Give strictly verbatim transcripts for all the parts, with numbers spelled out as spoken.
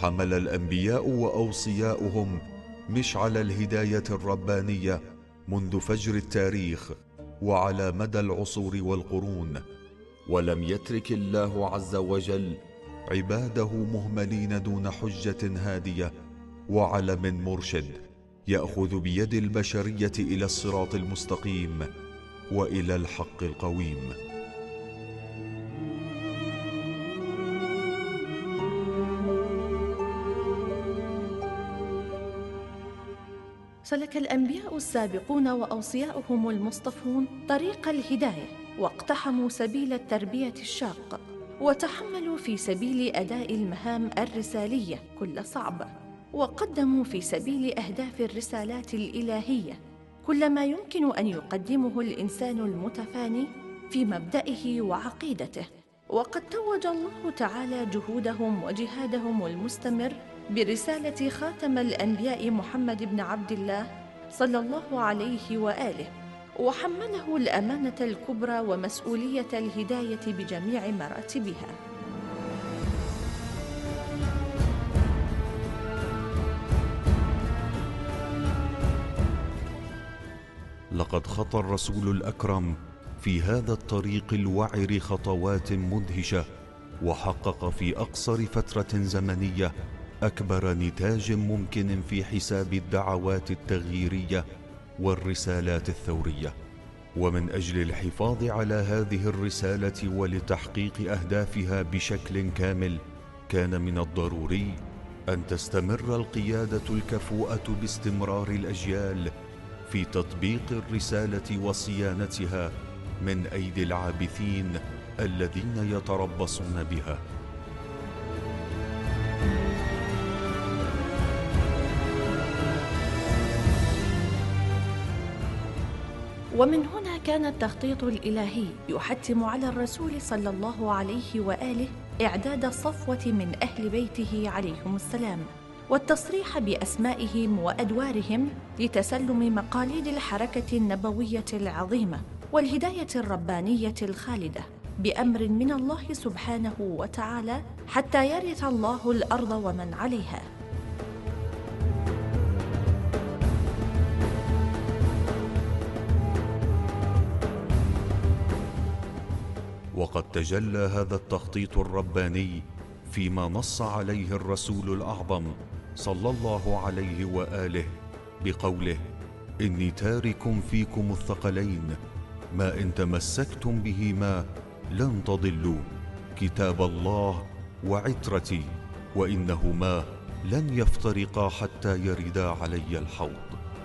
حمل الأنبياء وأوصياؤهم مشعل الهداية الربانية منذ فجر التاريخ وعلى مدى العصور والقرون، ولم يترك الله عز وجل عباده مهملين دون حجة هادية وعلم مرشد يأخذ بيد البشرية إلى الصراط المستقيم وإلى الحق القويم. سلك الأنبياء السابقون وأوصياؤهم المصطفون طريق الهداية، واقتحموا سبيل التربية الشاق، وتحملوا في سبيل أداء المهام الرسالية كل صعب، وقدموا في سبيل أهداف الرسالات الإلهية كل ما يمكن أن يقدمه الإنسان المتفاني في مبدئه وعقيدته. وقد توج الله تعالى جهودهم وجهادهم المستمر برسالة خاتم الأنبياء محمد بن عبد الله صلى الله عليه وآله، وحمله الأمانة الكبرى ومسؤولية الهداية بجميع مراتبها. لقد خطى الرسول الأكرم في هذا الطريق الوعر خطوات مدهشة، وحقق في أقصر فترة زمنية أكبر نتاج ممكن في حساب الدعوات التغييرية والرسالات الثورية. ومن أجل الحفاظ على هذه الرسالة ولتحقيق أهدافها بشكل كامل، كان من الضروري أن تستمر القيادة الكفؤة باستمرار الأجيال في تطبيق الرسالة وصيانتها من أيدي العابثين الذين يتربصون بها. ومن هنا كان التخطيط الإلهي يحتم على الرسول صلى الله عليه وآله إعداد صفوة من أهل بيته عليهم السلام، والتصريح بأسمائهم وأدوارهم لتسلم مقاليد الحركة النبوية العظيمة والهداية الربانية الخالدة بأمر من الله سبحانه وتعالى، حتى يرث الله الأرض ومن عليها. وقد تجلى هذا التخطيط الرباني فيما نص عليه الرسول الأعظم صلى الله عليه وآله بقوله: إني تارك فيكم الثقلين ما إن تمسكتم بهما لن تضلوا، كتاب الله وعترتي، وإنهما لن يفترقا حتى يردا علي الحوض.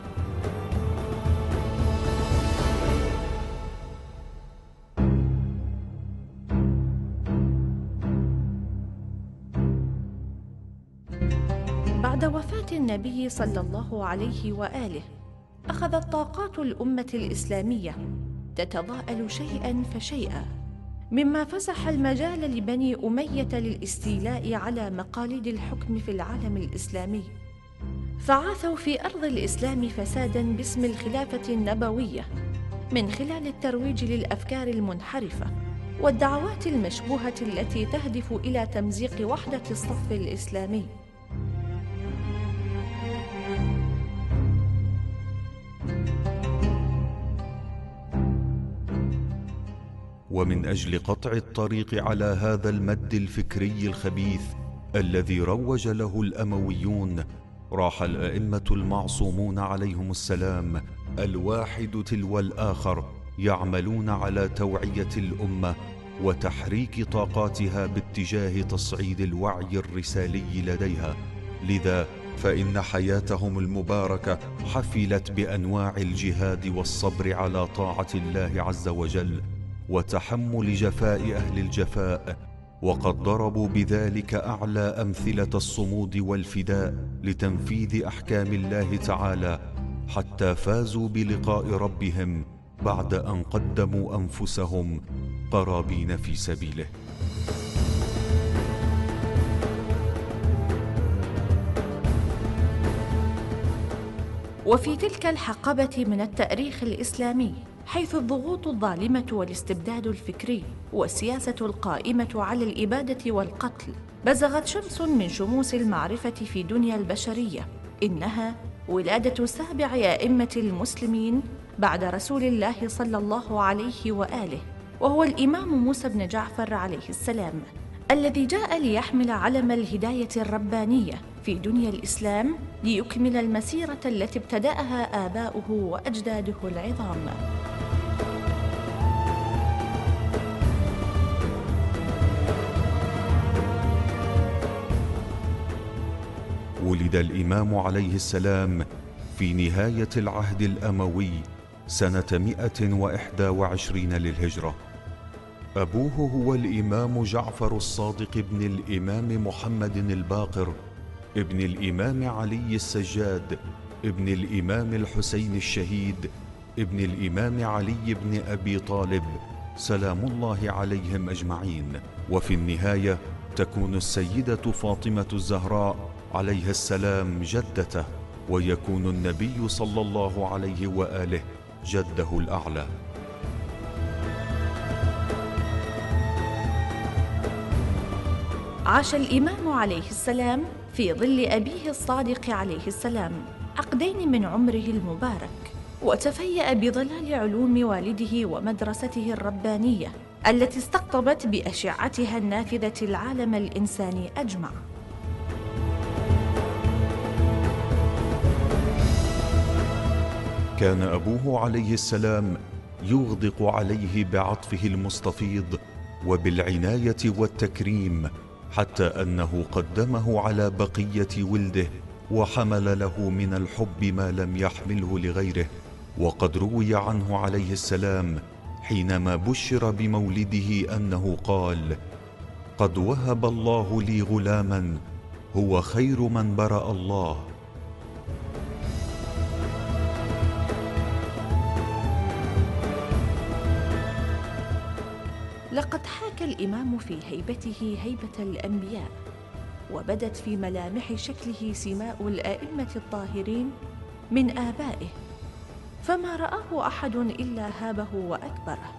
بعد وفاة النبي صلى الله عليه وآله، أخذت طاقات الأمة الإسلامية تتضاءل شيئاً فشيئاً، مما فسح المجال لبني أمية للاستيلاء على مقاليد الحكم في العالم الإسلامي، فعاثوا في أرض الإسلام فساداً باسم الخلافة النبوية من خلال الترويج للأفكار المنحرفة والدعوات المشبوهة التي تهدف إلى تمزيق وحدة الصف الإسلامي. ومن أجل قطع الطريق على هذا المد الفكري الخبيث الذي روج له الأمويون، راح الأئمة المعصومون عليهم السلام الواحد تلو الآخر يعملون على توعية الأمة وتحريك طاقاتها باتجاه تصعيد الوعي الرسالي لديها. لذا فإن حياتهم المباركة حفلت بأنواع الجهاد والصبر على طاعة الله عز وجل وتحمل جفاء أهل الجفاء، وقد ضربوا بذلك أعلى أمثلة الصمود والفداء لتنفيذ أحكام الله تعالى، حتى فازوا بلقاء ربهم بعد أن قدموا أنفسهم قرابين في سبيله. وفي تلك الحقبة من التاريخ الإسلامي حيث الضغوط الظالمة والاستبداد الفكري والسياسة القائمة على الإبادة والقتل بزغت شمس من شموس المعرفة في دنيا البشرية. إنها ولادة سابع أئمة المسلمين بعد رسول الله صلى الله عليه وآله، وهو الإمام موسى بن جعفر عليه السلام، الذي جاء ليحمل علم الهداية الربانية في دنيا الإسلام ليكمل المسيرة التي ابتدأها آباؤه وأجداده العظام. ولد الإمام عليه السلام في نهاية العهد الأموي سنة مئة وإحدى وعشرين للهجرة. أبوه هو الإمام جعفر الصادق ابن الإمام محمد الباقر ابن الإمام علي السجاد ابن الإمام الحسين الشهيد ابن الإمام علي بن أبي طالب سلام الله عليهم أجمعين. وفي النهاية تكون السيدة فاطمة الزهراء عليها السلام جدته، ويكون النبي صلى الله عليه وآله جده الأعلى. عاش الإمام عليه السلام في ظل أبيه الصادق عليه السلام عقدين من عمره المبارك، وتفيأ بظلال علوم والده ومدرسته الربانية التي استقطبت بأشعتها النافذة العالم الإنساني أجمع. كان أبوه عليه السلام يغدق عليه بعطفه المستفيض وبالعناية والتكريم، حتى أنه قدمه على بقية ولده وحمل له من الحب ما لم يحمله لغيره. وقد روي عنه عليه السلام حينما بشر بمولده أنه قال: قد وهب الله لي غلاما هو خير من برأ الله. لقد حاك الإمام في هيبته هيبة الأنبياء، وبدت في ملامح شكله سماء الآئمة الطاهرين من آبائه، فما رآه أحد إلا هابه وأكبره.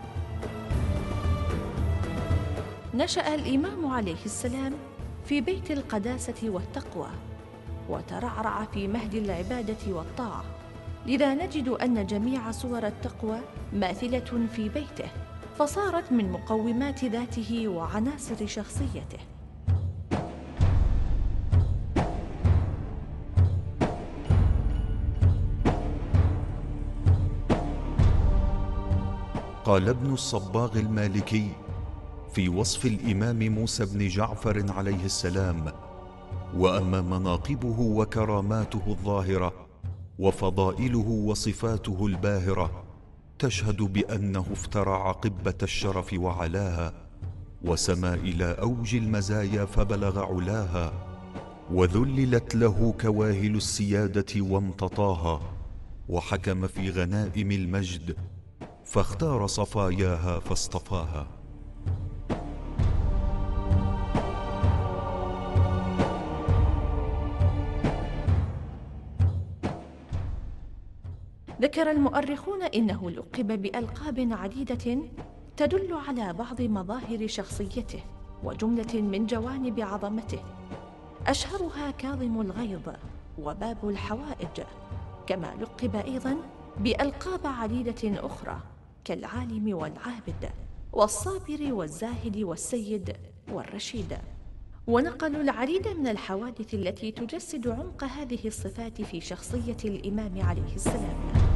نشأ الإمام عليه السلام في بيت القداسة والتقوى، وترعرع في مهد العبادة والطاعة، لذا نجد أن جميع صور التقوى ماثلة في بيته، فصارت من مقومات ذاته وعناصر شخصيته. قال ابن الصباغ المالكي في وصف الإمام موسى بن جعفر عليه السلام: وأما مناقبه وكراماته الظاهرة وفضائله وصفاته الباهرة تشهد بأنه افترع قبة الشرف وعلاها، وسما إلى أوج المزايا فبلغ علاها، وذللت له كواهل السيادة وامتطاها، وحكم في غنائم المجد فاختار صفاياها فاصطفاها. ذكر المؤرخون إنه لقب بألقاب عديدة تدل على بعض مظاهر شخصيته وجملة من جوانب عظمته، أشهرها كاظم الغيظ وباب الحوائج، كما لقب أيضاً بألقاب عديدة أخرى كالعالم والعابد والصابر والزاهد والسيد والرشيد. ونقلوا العديد من الحوادث التي تجسد عمق هذه الصفات في شخصية الإمام عليه السلام.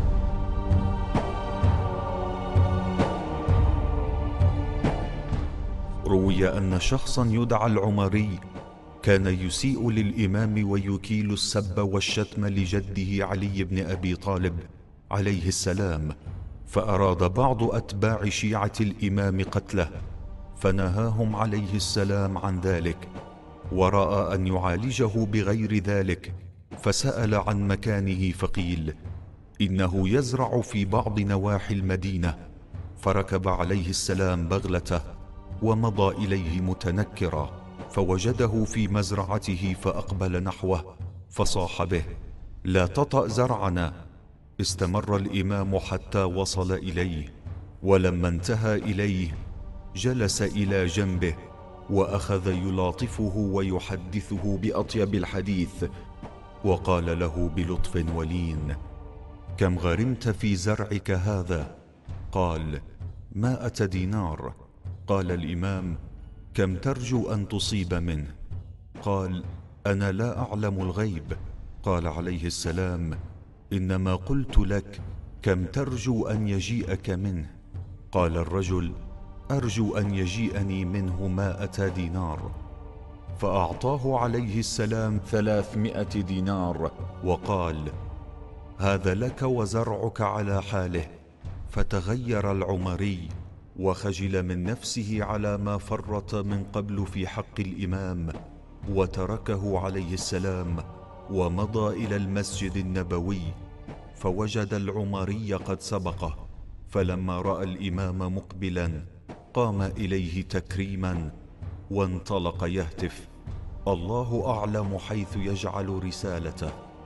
روي أن شخصا يدعى العمري كان يسيء للإمام ويكيل السب والشتم لجده علي بن أبي طالب عليه السلام، فأراد بعض أتباع شيعة الإمام قتله، فنهاهم عليه السلام عن ذلك، ورأى أن يعالجه بغير ذلك، فسأل عن مكانه فقيل إنه يزرع في بعض نواحي المدينة، فركب عليه السلام بغلته ومضى إليه متنكرا، فوجده في مزرعته فأقبل نحوه فصاح به: لا تطأ زرعنا، استمر الإمام حتى وصل إليه، ولما انتهى إليه جلس إلى جنبه وأخذ يلاطفه ويحدثه بأطيب الحديث، وقال له بلطف ولين: كم غرمت في زرعك هذا؟ قال: مائة دينار. قال الإمام: كم ترجو أن تصيب منه؟ قال: أنا لا أعلم الغيب. قال عليه السلام: إنما قلت لك كم ترجو أن يجيئك منه؟ قال الرجل: أرجو أن يجيئني منه مائة دينار. فأعطاه عليه السلام ثلاثمائة دينار وقال: هذا لك وزرعك على حاله. فتغير العمري وخجل من نفسه على ما فرط من قبل في حق الإمام، وتركه عليه السلام ومضى إلى المسجد النبوي، فوجد العمري قد سبقه، فلما رأى الإمام مقبلا قام إليه تكريما وانطلق يهتف: الله أعلم حيث يجعل رسالته.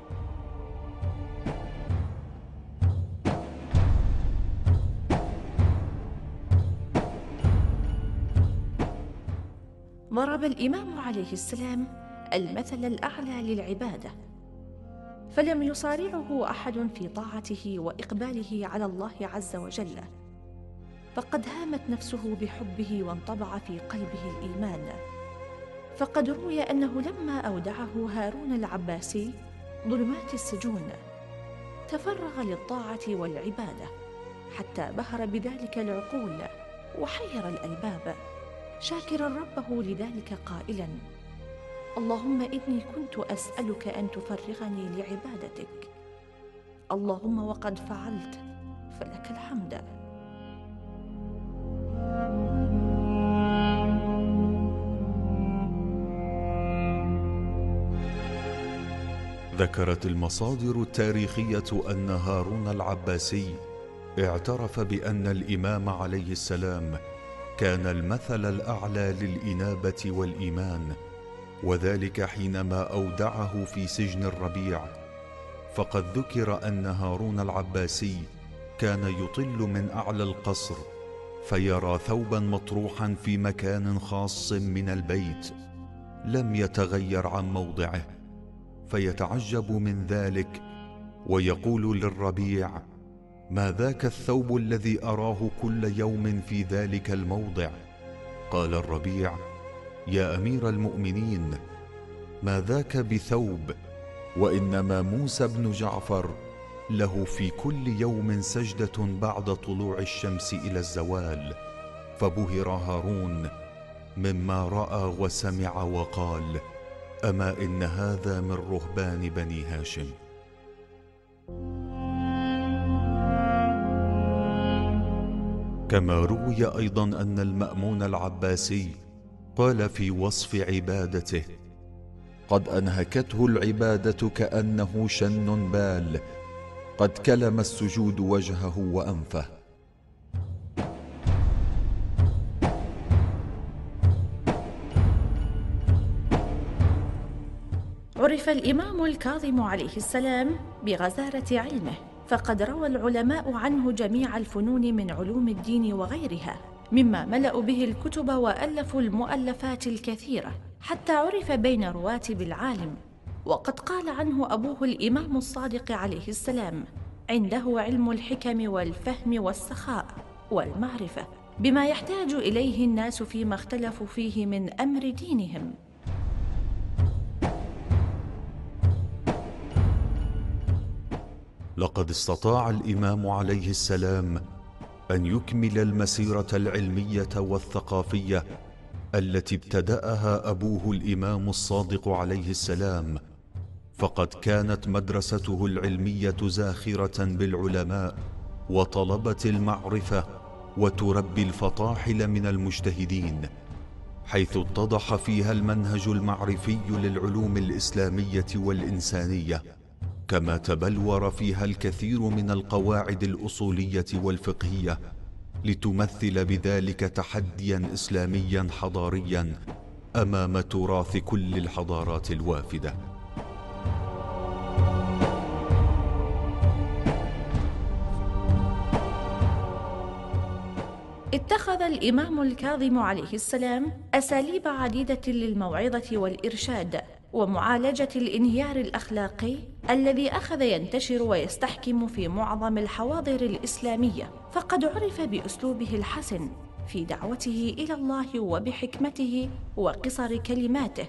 ضرب الإمام عليه السلام المثل الأعلى للعبادة، فلم يصارعه أحد في طاعته وإقباله على الله عز وجل، فقد هامت نفسه بحبه وانطبع في قلبه الإيمان. فقد روي أنه لما أودعه هارون العباسي ظلمات السجون تفرغ للطاعة والعبادة، حتى بهر بذلك العقول وحير الألباب، شاكرا ربه لذلك قائلا: اللهم إني كنت أسألك أن تفرغني لعبادتك، اللهم وقد فعلت فلك الحمد. ذكرت المصادر التاريخية أن هارون العباسي اعترف بأن الإمام عليه السلام كان المثل الأعلى للإنابة والإيمان، وذلك حينما أودعه في سجن الربيع. فقد ذكر أن هارون العباسي كان يطل من أعلى القصر فيرى ثوبا مطروحا في مكان خاص من البيت لم يتغير عن موضعه، فيتعجب من ذلك ويقول للربيع: ما ذاك الثوب الذي أراه كل يوم في ذلك الموضع؟ قال الربيع: يا أمير المؤمنين، ما ذاك بثوب، وإنما موسى بن جعفر له في كل يوم سجدة بعد طلوع الشمس إلى الزوال. فبهر هارون مما رأى وسمع وقال: أما إن هذا من رهبان بني هاشم. كما روي أيضا أن المأمون العباسي قال في وصف عبادته: قد أنهكته العبادة كأنه شن بال، قد كلم السجود وجهه وأنفه. عرف الإمام الكاظم عليه السلام بغزارة علمه، فقد روى العلماء عنه جميع الفنون من علوم الدين وغيرها، مما ملأوا به الكتب وألفوا المؤلفات الكثيرة، حتى عرف بين رواتب العالم. وقد قال عنه أبوه الإمام الصادق عليه السلام: عنده علم الحكم والفهم والسخاء والمعرفة بما يحتاج إليه الناس فيما اختلفوا فيه من أمر دينهم. لقد استطاع الإمام عليه السلام أن يكمل المسيرة العلمية والثقافية التي ابتدأها أبوه الإمام الصادق عليه السلام، فقد كانت مدرسته العلمية زاخرة بالعلماء وطلبة المعرفة، وتربي الفطاحل من المجتهدين، حيث اتضح فيها المنهج المعرفي للعلوم الإسلامية والإنسانية، كما تبلور فيها الكثير من القواعد الأصولية والفقهية، لتمثل بذلك تحديا إسلاميا حضاريا أمام تراث كل الحضارات الوافدة. اتخذ الإمام الكاظم عليه السلام أساليب عديدة للموعظة والإرشاد ومعالجة الانهيار الأخلاقي الذي أخذ ينتشر ويستحكم في معظم الحواضر الإسلامية، فقد عرف بأسلوبه الحسن في دعوته إلى الله وبحكمته وقصر كلماته.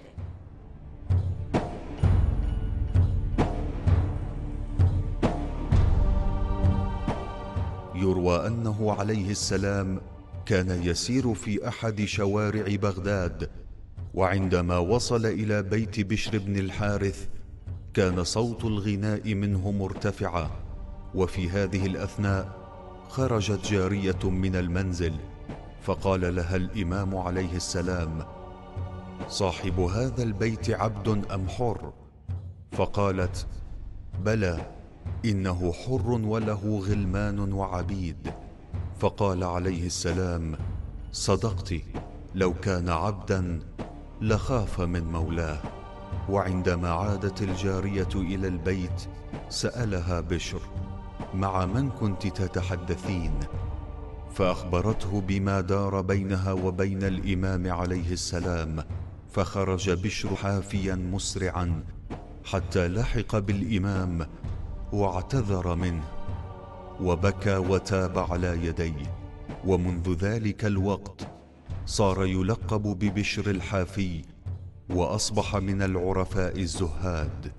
يروى أنه عليه السلام كان يسير في أحد شوارع بغداد، وعندما وصل إلى بيت بشر بن الحارث كان صوت الغناء منه مرتفعا، وفي هذه الأثناء خرجت جارية من المنزل فقال لها الإمام عليه السلام: صاحب هذا البيت عبد أم حر؟ فقالت: بلى، إنه حر وله غلمان وعبيد. فقال عليه السلام: صدقت، لو كان عبدا لخاف من مولاه. وعندما عادت الجارية إلى البيت سألها بشر: مع من كنت تتحدثين؟ فأخبرته بما دار بينها وبين الإمام عليه السلام، فخرج بشر حافيا مسرعا حتى لحق بالإمام واعتذر منه وبكى وتاب على يديه. ومنذ ذلك الوقت صار يلقب ببشر الحافي، وأصبح من العرفاء الزهاد.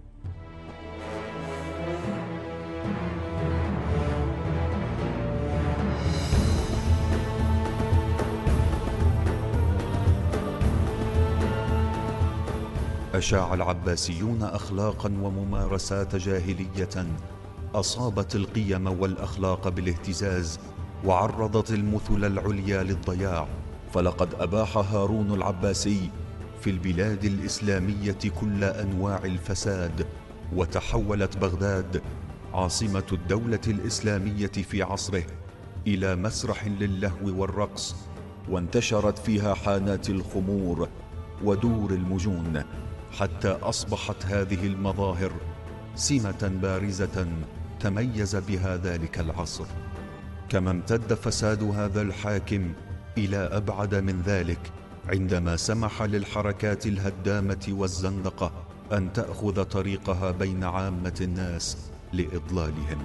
أشاع العباسيون أخلاقا وممارسات جاهلية أصابت القيم والأخلاق بالاهتزاز، وعرضت المثل العليا للضياع. فلقد أباح هارون العباسي في البلاد الإسلامية كل أنواع الفساد، وتحولت بغداد عاصمة الدولة الإسلامية في عصره إلى مسرح للهو والرقص، وانتشرت فيها حانات الخمور ودور المجون، حتى أصبحت هذه المظاهر سمة بارزة تميز بها ذلك العصر. كما امتد فساد هذا الحاكم إلى أبعد من ذلك عندما سمح للحركات الهدامة والزندقة أن تأخذ طريقها بين عامة الناس لإضلالهم.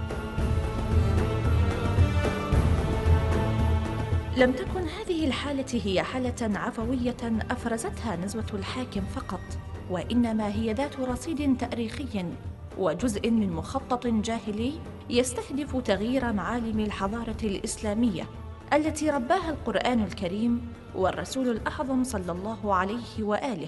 لم تكن هذه الحالة هي حالة عفوية أفرزتها نزوة الحاكم فقط، وإنما هي ذات رصيد تاريخي وجزء من مخطط جاهلي يستهدف تغيير معالم الحضارة الإسلامية التي رباها القرآن الكريم والرسول الأعظم صلى الله عليه وآله.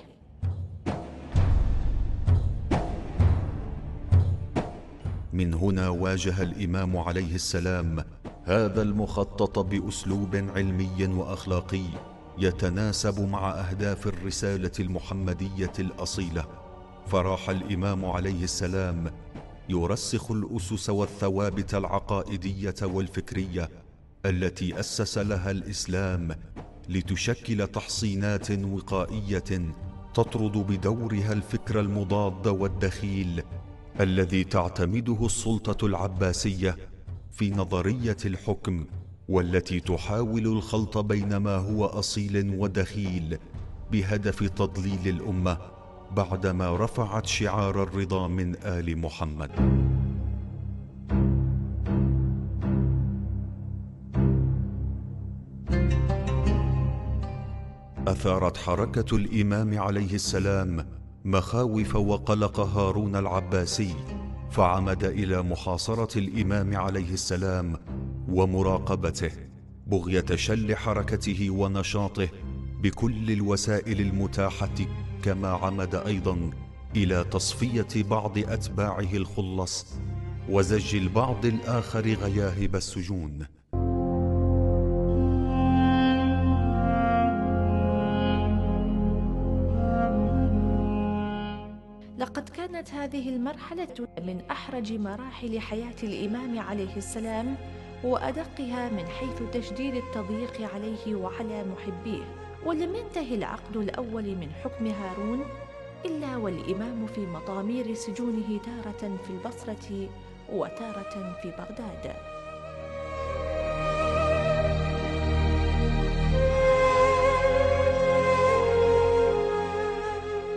من هنا واجه الإمام عليه السلام هذا المخطط بأسلوب علمي وأخلاقي يتناسب مع أهداف الرسالة المحمدية الأصيلة. فراح الإمام عليه السلام يرسخ الأسس والثوابت العقائدية والفكرية التي أسس لها الإسلام، لتشكل تحصينات وقائية تطرد بدورها الفكر المضاد والدخيل الذي تعتمده السلطة العباسية في نظرية الحكم، والتي تحاول الخلط بين ما هو أصيل ودخيل بهدف تضليل الأمة بعدما رفعت شعار الرضا من آل محمد. أثارت حركة الإمام عليه السلام مخاوف وقلق هارون العباسي، فعمد إلى محاصرة الإمام عليه السلام ومراقبته بغية شل حركته ونشاطه بكل الوسائل المتاحة، كما عمد أيضا إلى تصفية بعض أتباعه الخلص وزج البعض الآخر غياهب السجون. لقد كانت هذه المرحلة من أحرج مراحل حياة الإمام عليه السلام وأدقها من حيث تشديد التضييق عليه وعلى محبيه. ولم ينتهي العقد الأول من حكم هارون إلا والإمام في مطامير سجونه تارة في البصرة وتارة في بغداد.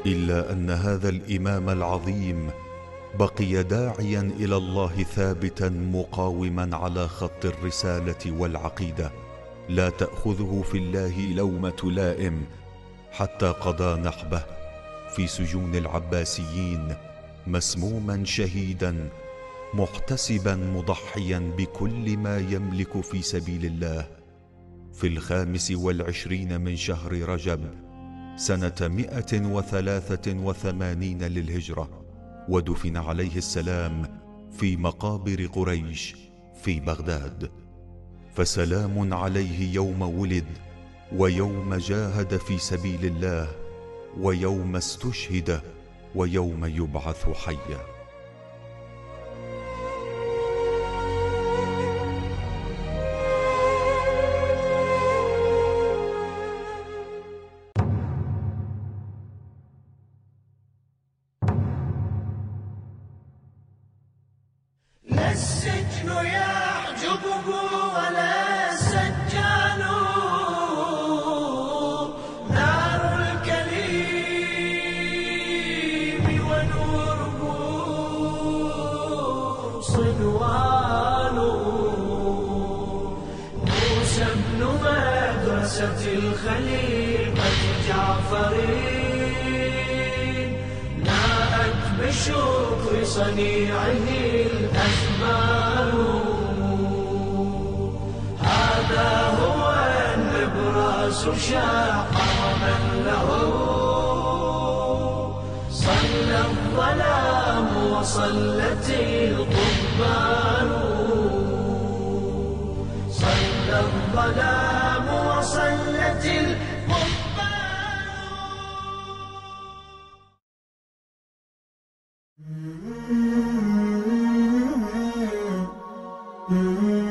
إلا أن هذا الإمام العظيم بقي داعيا إلى الله ثابتا مقاوما على خط الرسالة والعقيدة، لا تأخذه في الله لومة لائم، حتى قضى نحبه في سجون العباسيين مسموما شهيدا، محتسبا مضحيا بكل ما يملك في سبيل الله، في الخامس والعشرين من شهر رجب سنة مئة وثلاثة وثمانين للهجرة، ودفن عليه السلام في مقابر قريش في بغداد. فسلام عليه يوم ولد، ويوم جاهد في سبيل الله، ويوم استشهد، ويوم يبعث حيا. لا السجن يعجبه ولا السجان، نار الكليم ونوره صنوان. موسى بن مدرسة الخليفة جعفرين، ناءت بشكر صنيعه الأزمان. هذا هو النبراس شاق ومن له صلى الظلام وصلت القضبان. صلى الظلام وصلت القضبان.